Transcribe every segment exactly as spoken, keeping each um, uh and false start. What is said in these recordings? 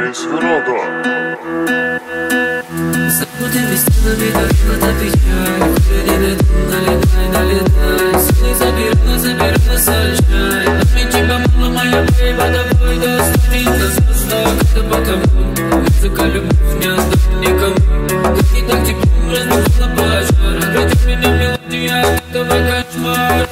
Свирода. Забудем стенами, как на печаль. Куда-нибудь налетай, налетай. Силы заберу, заберу, сальчай. От меня тебя мало, моя бейба, давай достанет нас воздух. Это потому, языка любовь не отдам никому. Как не так тепло, разбудила пожар. Ради меня мелодия этого кошмара.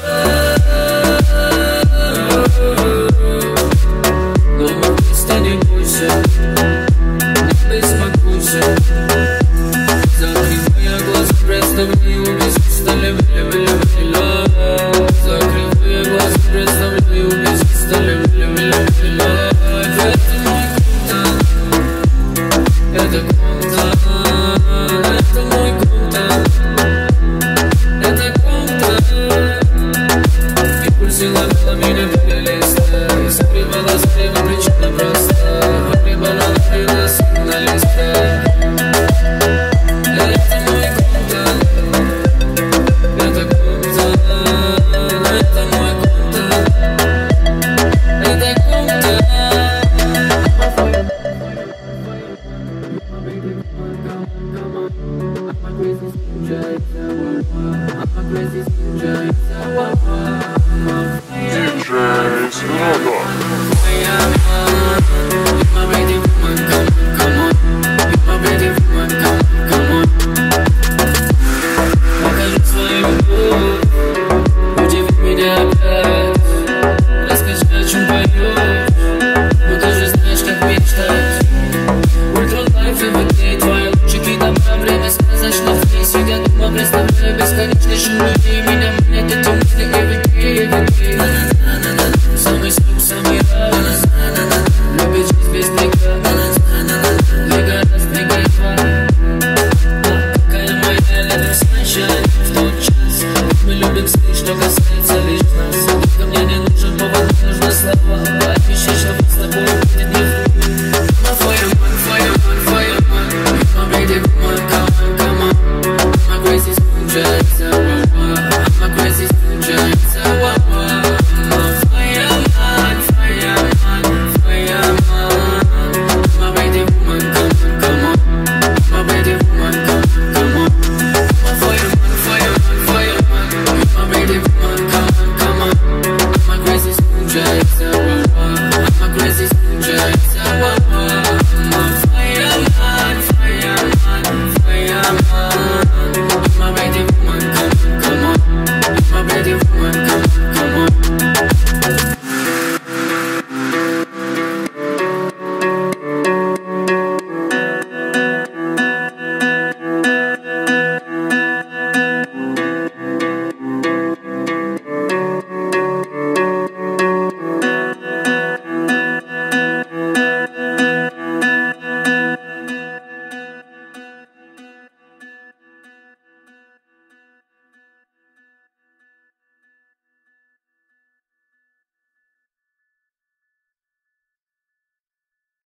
Но вместе не бойся, не беспокойся. Закрывая глаза, представляю без пистолета, ля-ля-ля-ля-ля. Закрывая глаза, представляю без пистолета, ля-ля-ля-ля-ля. Это мой контакт, это контакт, это мой контакт, это контакт. И пульсы ловила меня для листа, и согревала, согревала, причина проста. Погребала, накрыла, на листа. Диджей Свирода. Покажи свою любовь, удиви меня опять. Расскажи, о чем поешь, ну ты же знаешь, как мечтать. Ультралайф и выглядит твои лучики добра. Время сказочно вниз, сидя дома, представляю бесконечный шум людей. Меня манят эти мысли, эвики, эвики. Самый стук, самый раз. Любит жизнь без трека. Двигай раз, двигай два. Какая моя лето сначала в тот час. Мы любим сны, что касается